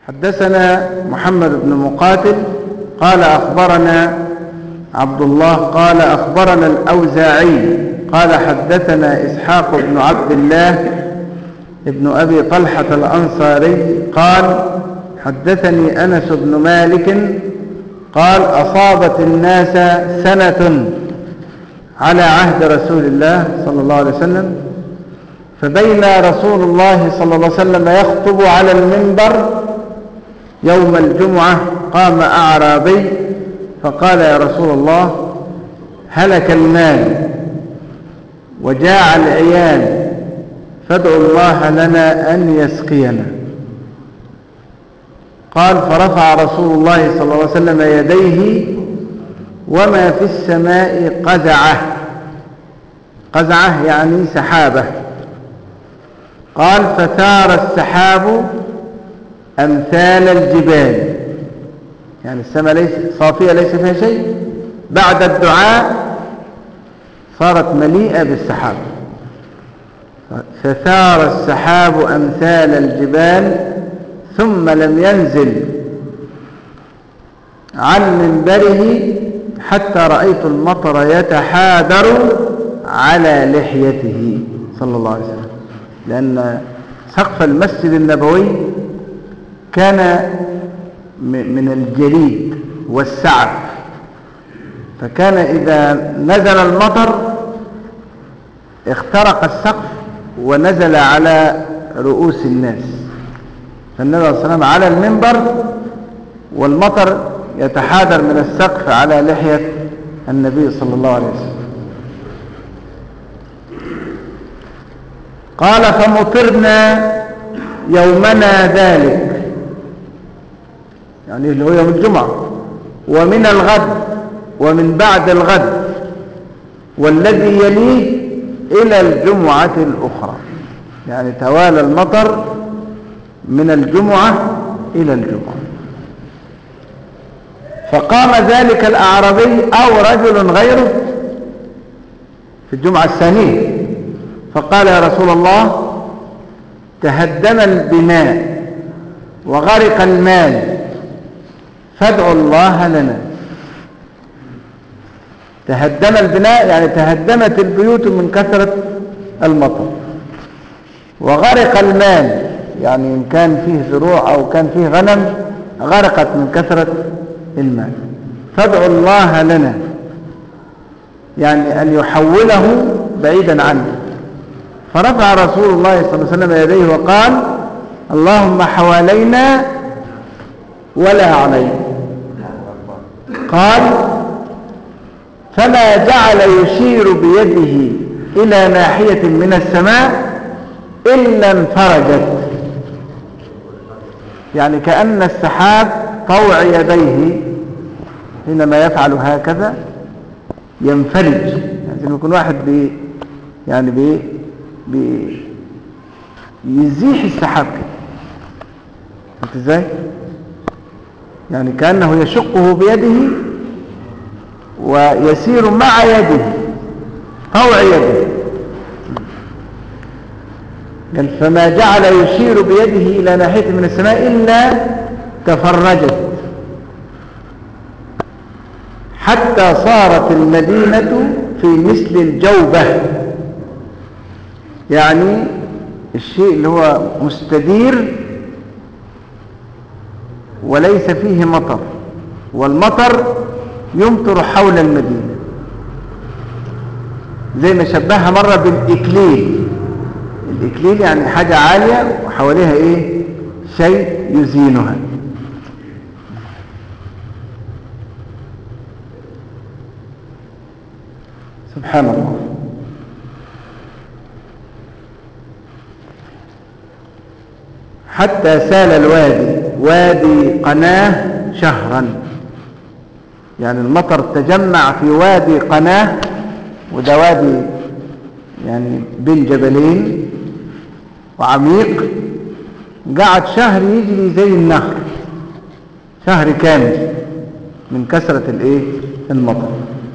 حدثنا محمد بن مقاتل قال أخبرنا عبد الله قال أخبرنا الأوزاعي قال حدثنا إسحاق بن عبد الله ابن أبي طلحة الأنصاري قال حدثني أنس بن مالك قال أصابت الناس سنة على عهد رسول الله صلى الله عليه وسلم، فبين رسول الله صلى الله عليه وسلم يخطب على المنبر يوم الجمعة قام أعرابي فقال يا رسول الله هلك المال وجاع العيال فادعوا الله لنا أن يسقينا. قال فرفع رسول الله صلى الله عليه وسلم يديه وما في السماء قزعة، قزعة يعني سحابة. قال فثار السحاب أمثال الجبال، يعني السماء ليس صافية ليس فيها شيء، بعد الدعاء صارت مليئة بالسحاب. فثار السحاب أمثال الجبال ثم لم ينزل عن منبره حتى رأيت المطر يتحادر على لحيته صلى الله عليه وسلم، لأن سقف المسجد النبوي كان من الجليد والسعف، فكان إذا نزل المطر اخترق السقف ونزل على رؤوس الناس، فالنبي صلى الله عليه وسلم على المنبر والمطر يتحادر من السقف على لحية النبي صلى الله عليه وسلم. قال فمطرنا يومنا ذلك، يعني اللي هو يوم الجمعة، ومن الغد ومن بعد الغد والذي يليه إلى الجمعة الأخرى، يعني توالى المطر من الجمعة إلى الجمعة. فقام ذلك الأعرابي أو رجل غيره في الجمعة الثانية فقال يا رسول الله تهدم البناء وغرق المال فادعوا الله لنا. تهدم البناء يعني تهدمت البيوت من كثرة المطر، وغرق المال يعني إن كان فيه زروع أو كان فيه غنم غرقت من كثرة المال، فادعوا الله لنا يعني أن يحوله بعيدا عنه. فرفع رسول الله صلى الله عليه وسلم يديه وقال اللهم حوالينا ولا علينا. قال فما جعل يشير بيده إلى ناحية من السماء إلا انفرجت، يعني كأن السحاب طوع يديه حينما يفعل هكذا ينفرج، يعني يكون واحد يعني يزيح السحاب كده، انت ازاي؟ يعني كأنه يشقه بيده ويسير مع يده طوع يده. قال فما جعل يشير بيده إلى ناحية من السماء إلا تفرجت حتى صارت المدينة في مثل الجوبة، يعني الشيء اللي هو مستدير وليس فيه مطر، والمطر يمطر حول المدينة، زي ما شبهها مرة بالإكليل. الإكليل يعني حاجة عالية وحواليها إيه؟ شيء يزينها. سبحان الله. حتى سال الوادي وادي قناه شهرا، يعني المطر تجمع في وادي قناه، وده وادي يعني بين جبلين وعميق، قعد شهر يجري زي النهر، شهر كامل من كثرة المطر.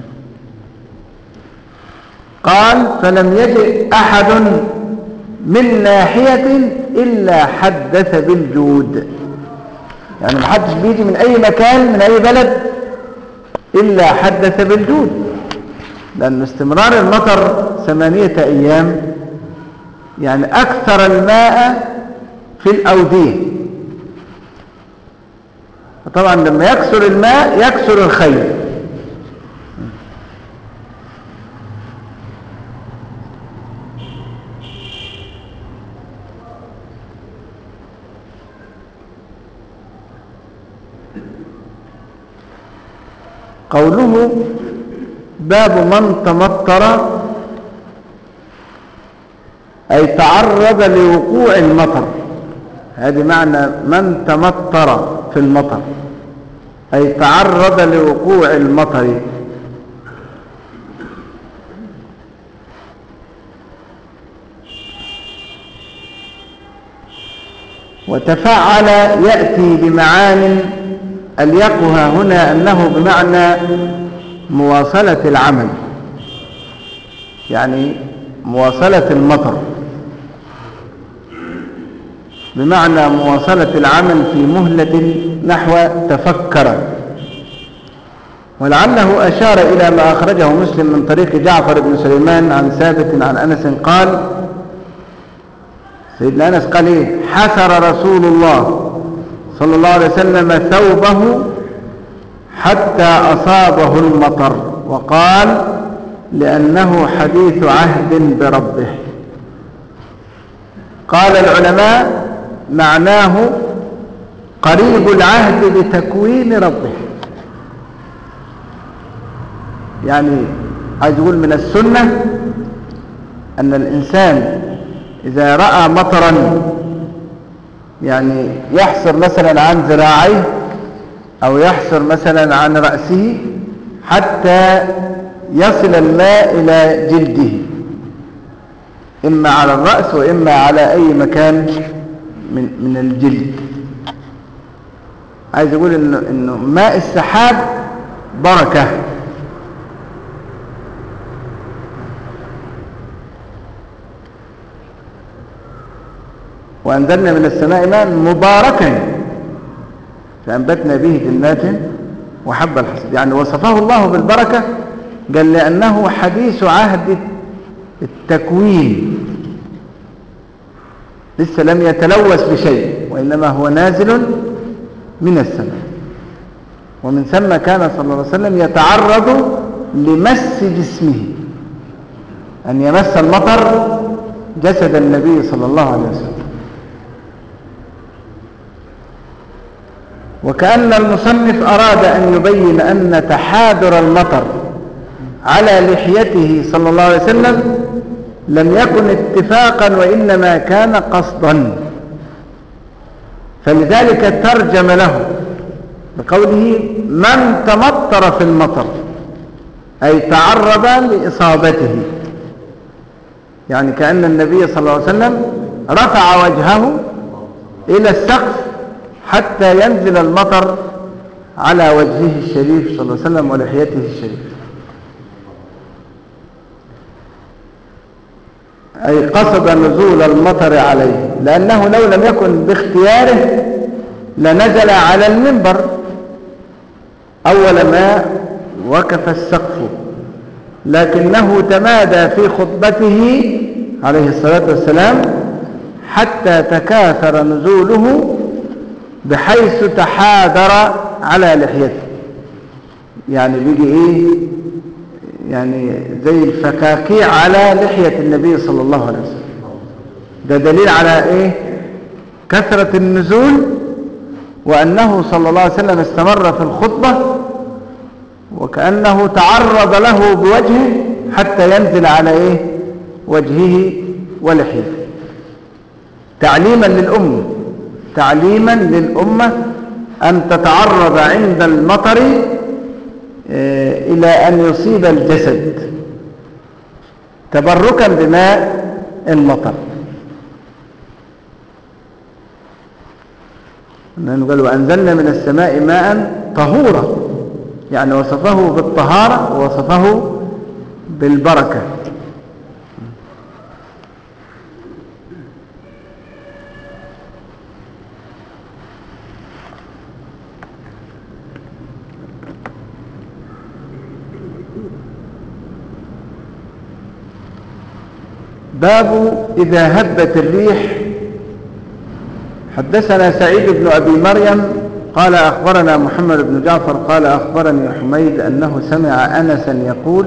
قال فلم يجئ أحد من ناحية إلا حدث بالجود، يعني محدش بيجي من أي مكان من أي بلد إلا حدث بالجود، لأن استمرار المطر 8 أيام يعني أكثر الماء في الأودية، طبعا لما يكثر الماء يكثر الخير. قوله باب من تمطر أي تعرض لوقوع المطر، هذه معنى من تمطر في المطر أي تعرض لوقوع المطر. وتفعل يأتي بمعان أليقها هنا أنه بمعنى مواصلة العمل، يعني مواصلة المطر بمعنى مواصلة العمل في مهلة نحو تفكر. ولعله أشار إلى ما أخرجه مسلم من طريق جعفر بن سليمان عن ثابت عن أنس قال، سيدنا أنس قال إيه؟ حسر رسول الله صلى الله عليه وسلم ثوبه حتى أصابه المطر، وقال لأنه حديث عهد بربه. قال العلماء معناه قريب العهد بتكوين ربه، يعني عايز يقول من السنة أن الإنسان إذا رأى مطرا يعني يحصر مثلا عن ذراعيه أو يحصر مثلا عن رأسه حتى يصل الماء إلى جلده، إما على الرأس وإما على أي مكان من الجلد. عايز يقول إنه ماء السحاب بركة، وأنزلنا من السماء ماء مباركا فأنبتنا به جنات وحب الحصيد، يعني وصفه الله بالبركة، قال لأنه حديث عهد التكوين، لسه لم يتلوث بشيء وإنما هو نازل من السماء. ومن ثم كان صلى الله عليه وسلم يتعرض لمس جسمه، أن يمس المطر جسد النبي صلى الله عليه وسلم. وكأن المصنف أراد أن يبين أن تحاذر المطر على لحيته صلى الله عليه وسلم لم يكن اتفاقا وإنما كان قصدا، فلذلك ترجم له بقوله من تمطر في المطر أي تعرض لإصابته، يعني كأن النبي صلى الله عليه وسلم رفع وجهه إلى السقف حتى ينزل المطر على وجهه الشريف صلى الله عليه وسلم ولحيته الشريفة، أي قصد نزول المطر عليه، لأنه لو لم يكن باختياره لنزل على المنبر أول ما وقف السقف، لكنه تمادى في خطبته عليه الصلاة والسلام حتى تكاثر نزوله بحيث تحاذر على لحيته، يعني بيجي ايه يعني زي الفكاكيع على لحية النبي صلى الله عليه وسلم. ده دليل على ايه؟ كثرة النزول، وأنه صلى الله عليه وسلم استمر في الخطبة وكأنه تعرض له بوجهه حتى ينزل على ايه؟ وجهه ولحيته، تعليما للأمة، تعليما للأمة أن تتعرض عند المطر إلى أن يصيب الجسد تبركا بماء المطر. قال وأنزلنا من السماء ماء طهورا، يعني وصفه بالطهارة ووصفه بالبركة. باب إذا هبت الريح. حدثنا سعيد بن أبي مريم قال أخبرنا محمد بن جعفر قال أخبرني حميد أنه سمع أنسا يقول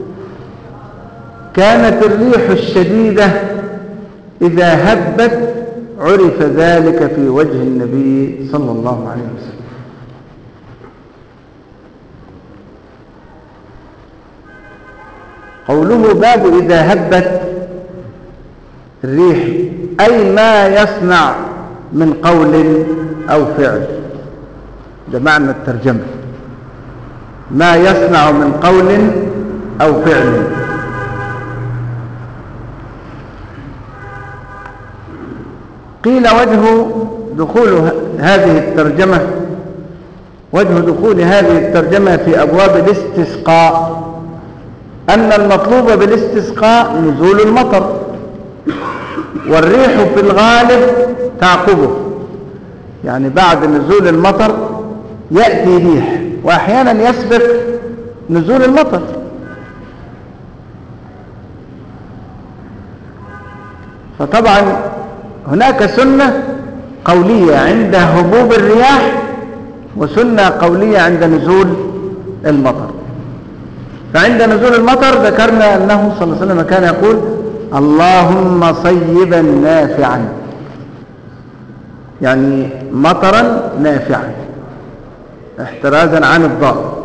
كانت الريح الشديدة إذا هبت عرف ذلك في وجه النبي صلى الله عليه وسلم. قوله باب إذا هبت الريح أي ما يصنع من قول أو فعل، ده معنى الترجمة، ما يصنع من قول أو فعل. قيل وجه دخول هذه الترجمة في أبواب الاستسقاء أن المطلوب بالاستسقاء نزول المطر، والريح في الغالب تعقبه، يعني بعد نزول المطر يأتي ريح، وأحيانا يسبق نزول المطر. فطبعا هناك سنة قولية عند هبوب الرياح وسنة قولية عند نزول المطر. فعند نزول المطر ذكرنا أنه صلى الله عليه وسلم كان يقول اللهم صيبا نافعا، يعني مطرا نافعا احترازا عن الضار.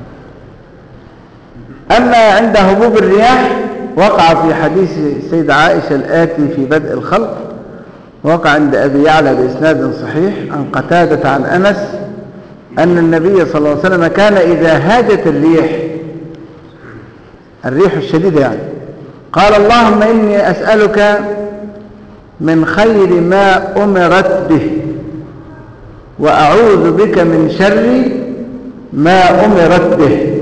أما عند هبوب الرياح وقع في حديث السيدة عائشة الآتي في بدء الخلق، وقع عند أبي يعلى بإسناد صحيح عن قتادة عن أنس أن النبي صلى الله عليه وسلم كان إذا هاجت الريح الشديدة يعني قال اللهم إني أسألك من خير ما أمرت به وأعوذ بك من شر ما أمرت به.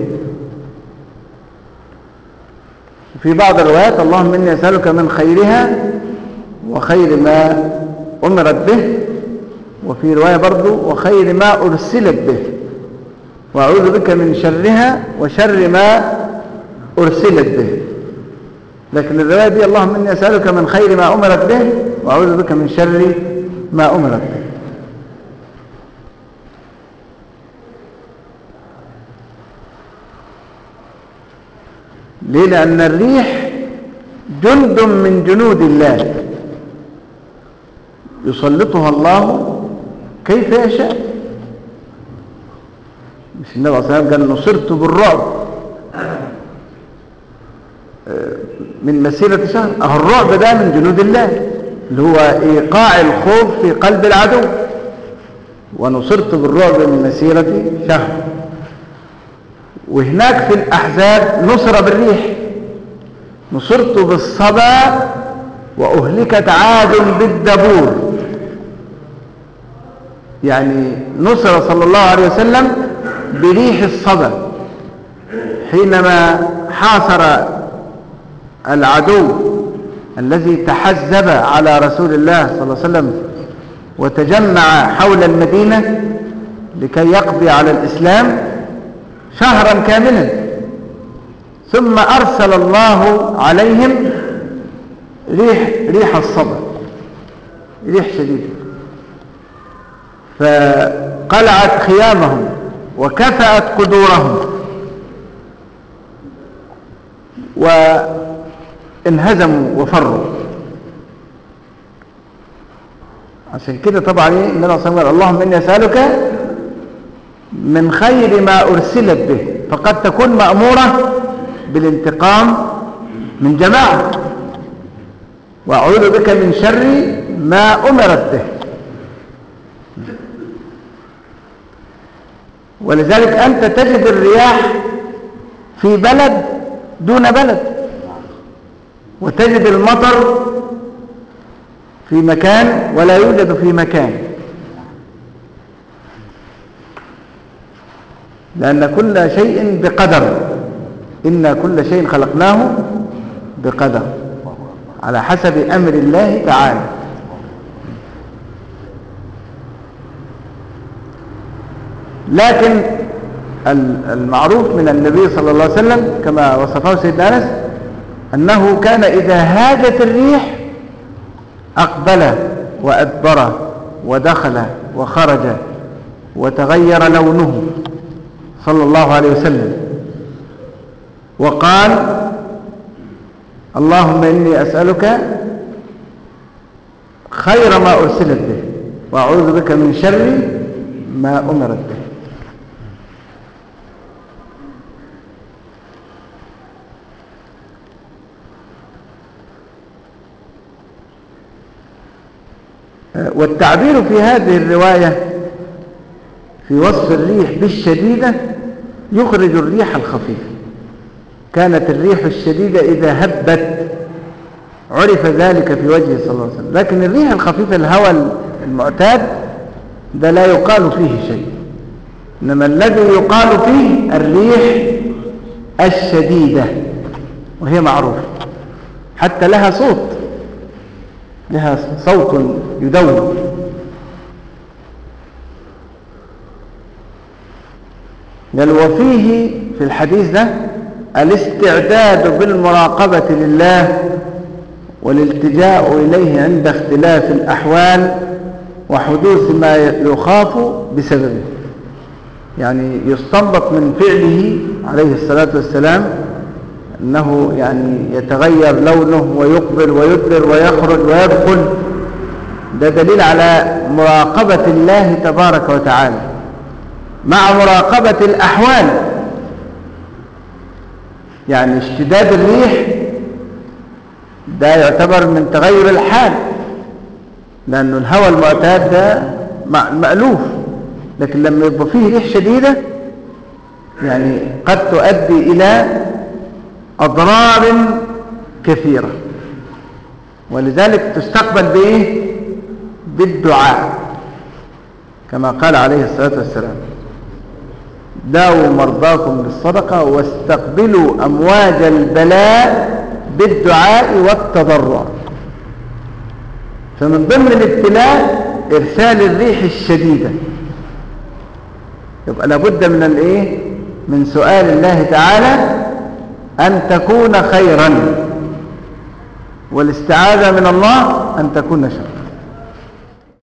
في بعض الروايات اللهم إني أسألك من خيرها وخير ما أمرت به، وفي رواية برضو وخير ما أرسلت به، وأعوذ بك من شرها وشر ما أرسلت به. لكن الرواية دي اللهم إني أسألك من خير ما أمرت به وأعوذ بك من شر ما أمرت به. ليه؟ لأن الريح جند من جنود الله يسلطها الله كيف يشاء. مش النبي صلى الله عليه وسلم قال نصرت بالرعب من مسيرة شهر؟ الرعب ده من جنود الله اللي هو إيقاع الخوف في قلب العدو. ونصرت بالرعب من مسيرة شهر. وهناك في الأحزاب نصر بالريح، نصرت بالصبا وأهلكت عاد بالدبور. يعني نصر صلى الله عليه وسلم بريح الصبا حينما حاصر العدو الذي تحزب على رسول الله صلى الله عليه وسلم وتجمع حول المدينة لكي يقضي على الإسلام شهرا كاملا، ثم أرسل الله عليهم ريح الصبا، ريح شديدة، فقلعت خيامهم وكفأت قدورهم وانهزموا وفروا. عشان كده طبعا النبي صلى الله عليه وسلم اللهم إني أسألك من خير ما أرسلت به، فقد تكون مأمورة بالانتقام من جماعة، وأعوذ بك من شر ما أمرت به. ولذلك أنت تجد الرياح في بلد دون بلد، وتجد المطر في مكان ولا يوجد في مكان، لأن كل شيء بقدر، إن كل شيء خلقناه بقدر على حسب أمر الله تعالى. لكن المعروف من النبي صلى الله عليه وسلم كما وصفه سيدنا أنس أنه كان إذا هاجت الريح أقبل وأدبر ودخل وخرج وتغير لونه صلى الله عليه وسلم، وقال: اللهم إني أسألك خير ما أرسلت به وأعوذ بك من شر ما أمرت به. والتعبير في هذه الرواية في وصف الريح بالشديدة يخرج الريح الخفيفة. كانت الريح الشديدة إذا هبت عرف ذلك في وجهه صلى الله عليه وسلم، لكن الريح الخفيفة الهواء المعتاد ده لا يقال فيه شيء، إنما الذي يقال فيه الريح الشديدة، وهي معروفة حتى لها صوت يدور. قال: وفيه في الحديث ده الاستعداد بالمراقبة لله والالتجاء إليه عند اختلاف الأحوال وحدوث ما يخاف بسببه. يعني يستنبط من فعله عليه الصلاة والسلام أنه يعني يتغير لونه ويقبل ويدبر ويخرج ويدخل، ده دليل على مراقبة الله تبارك وتعالى مع مراقبة الأحوال. يعني اشتداد الريح ده يعتبر من تغير الحال، لأنه الهواء المعتاد ده مألوف، لكن لما يبقى فيه ريح شديدة يعني قد تؤدي إلى أضرار كثيرة، ولذلك تستقبل بإيه؟ بالدعاء، كما قال عليه الصلاة والسلام: داووا مرضاكم بالصدقة واستقبلوا أمواج البلاء بالدعاء والتضرع. فمن ضمن الابتلاء إرسال الريح الشديدة، يبقى لابد من سؤال الله تعالى أن تكون خيرا، والاستعاذة من الله أن تكون شرا.